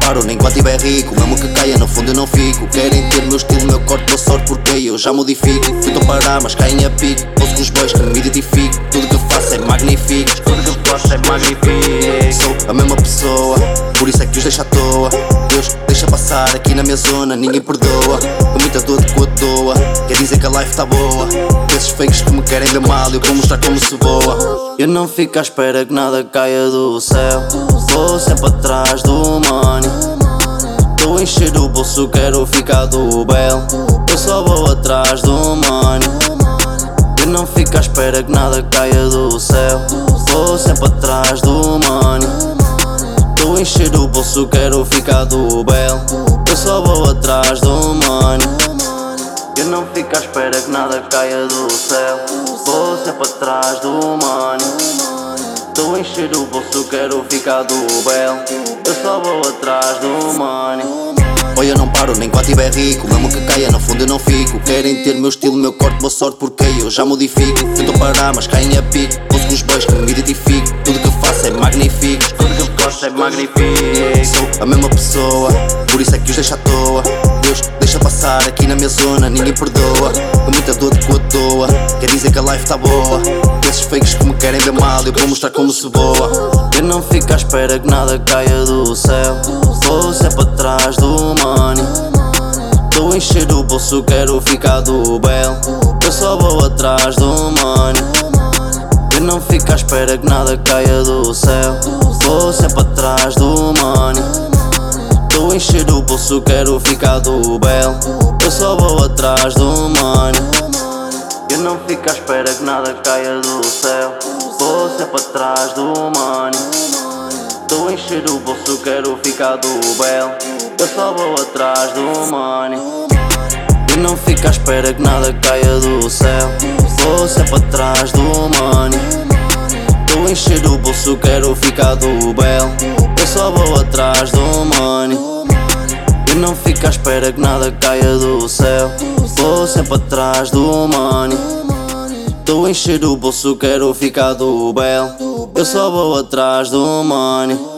paro nem quando tiver rico. Mesmo que caia no fundo eu não fico. Querem ter meu estilo, meu corte, boa sorte, porque eu já modifico. Fui tão parar mas caem a pique. Ouço com os boys que me identifico. Tudo que faço é magnífico. Tudo que faço é magnífico. Sou a mesma pessoa, por isso é que os deixo à toa. Deus deixa passar aqui na minha zona, ninguém perdoa. Com muita dor de quando doa, quer dizer que a life tá boa. Desses fakes que me querem ver mal, eu vou mostrar como se voa. Eu não fico à espera que nada caia do céu. Vou sempre atrás do money. Estou a encher o bolso, quero ficar do belo. Eu só vou atrás do money. Eu não fico à espera que nada caia do céu. Vou sempre atrás do money. Estou a encher o bolso, quero ficar do belo. Eu só vou atrás do money. Eu não fico à espera que nada caia do céu. Vou sempre atrás do money. Estou a encher o bolso, quero ficar do belo. Eu só vou atrás do money. Oi, eu não paro nem quando tiver rico. Mesmo que caia no fundo eu não fico. Querem ter meu estilo, meu corte, boa sorte, porque eu já modifico. Tento parar mas caem a pique. Ouço com os boys que me identifico. Tudo que faço é magnífico. Tudo que faço é magnífico. Sou a mesma pessoa, por isso é que os deixo à toa. Deus deixa passar aqui na minha zona, ninguém perdoa. Com muita dor de quando doa, quer dizer que a life tá boa. Desses fakes que me querem ver mal, eu vou mostrar como se voa. Eu não fico à espera que nada caia do céu. Vou sempre atrás do money. Estou a encher o bolso, quero ficar do belo. Eu só vou atrás do money. Eu não fico à espera que nada caia do céu. Vou sempre atrás do money. Estou a encher o bolso, quero ficar do belo. Eu só vou atrás do money. Eu não fico à espera que nada caia do céu. Vou sempre atrás do money. Estou a encher o bolso, quero ficar do belo. Eu só vou atrás do money. Eu não fico à espera que nada caia do céu. Vou sempre atrás do money. Estou a encher o bolso, quero ficar do belo. Eu só vou atrás do money. Eu não fico à espera que nada caia do céu. Vou sempre atrás do money. Estou a encher o bolso, quero ficar do belo. Eu só vou atrás do money.